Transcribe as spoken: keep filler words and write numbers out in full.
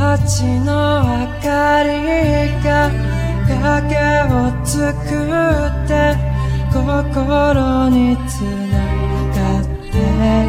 ちの明かりが影を作って心につながって